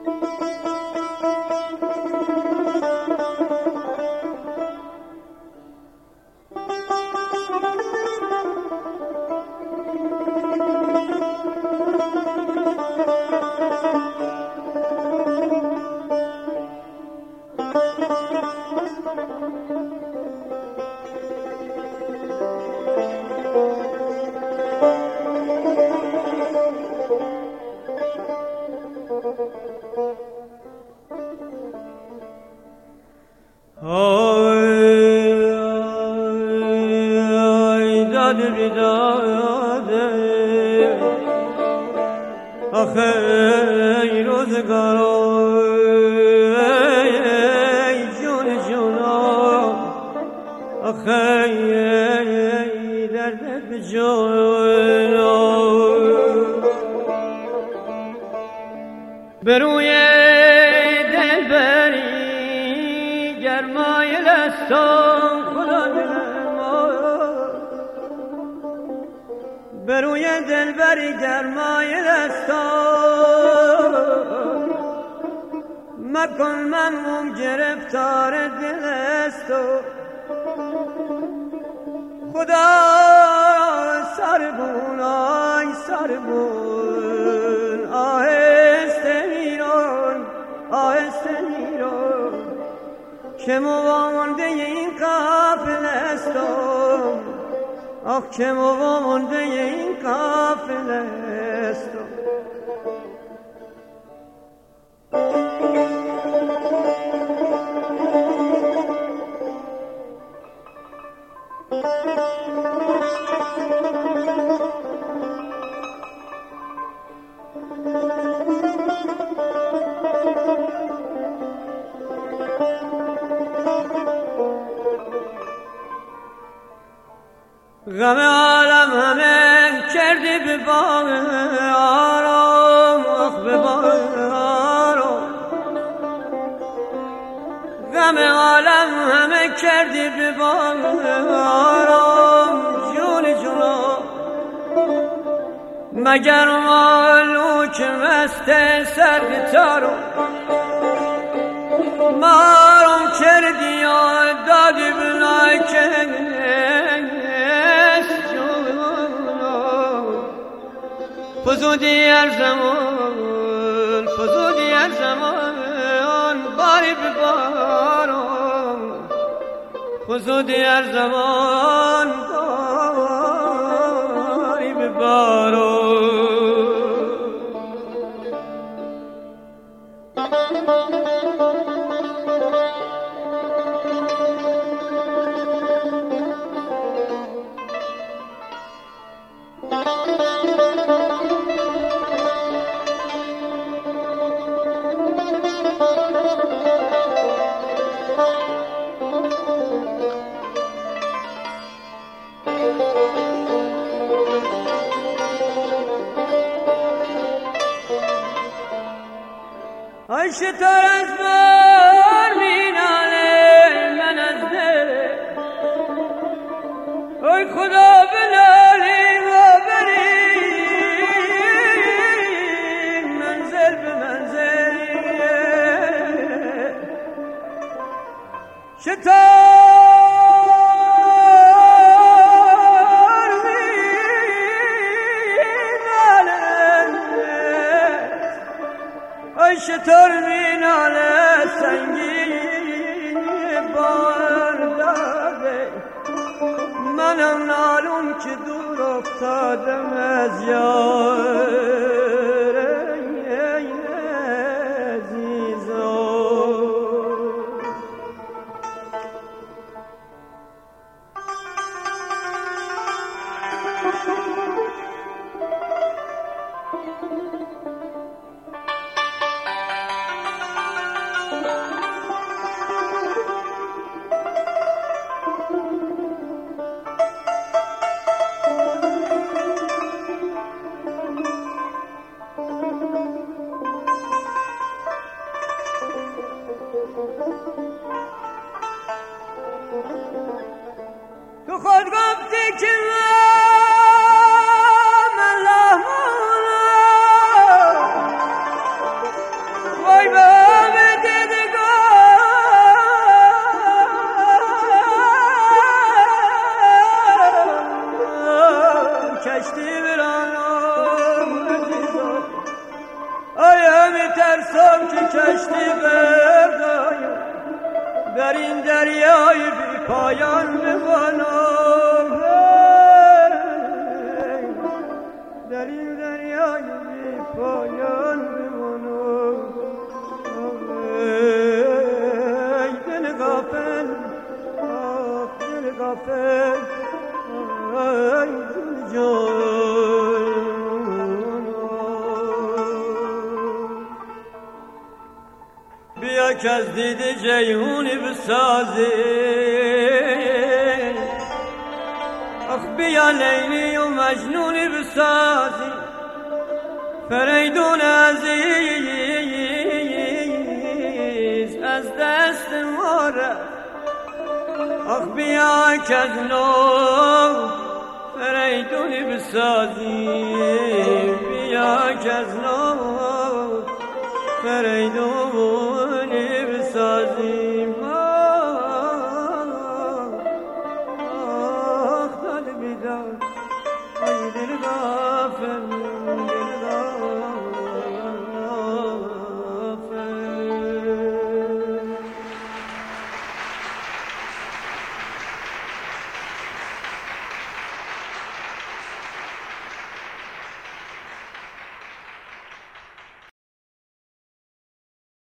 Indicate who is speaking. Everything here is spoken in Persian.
Speaker 1: بروی دلبری گرمای لستان خدا دلم بروی دلبری گرمای لستان مکن من گرفتار دل است خدا سربون آی سربون آهسته میرون که موانده این قافله است آخ که موانده این قافله است غم عالم همه کردی به باغ آرام آخ به باغ آرام غم عالم همه کردی به باغ آرام جون جونا مگر مالو که مست سرگتارو مارم کردی یا دادی بلای که فزودی هر زمان باری ببارم فزودی هر زمان باری ببارم ای شتر از بار میناله من از دل ای خدا بلالی و بریم منزل به منزل شتر شتر میناله سنگین بار داده منم نالون که دور افتادم از یار عزیزم در این دریای بی پایان بمانم، در این دریای بی پایان بمانم. ای دل غافل، آه دل غافل، ای دل جان. بیا که از دیده جیهونی بسازی، آخ بیا لیلی و مجنونی بسازی، فریدون عزیز از دست ما رفت. آخ بیا که از نو فریدونی بسازی، بیا که از نو فریدونی بسازی.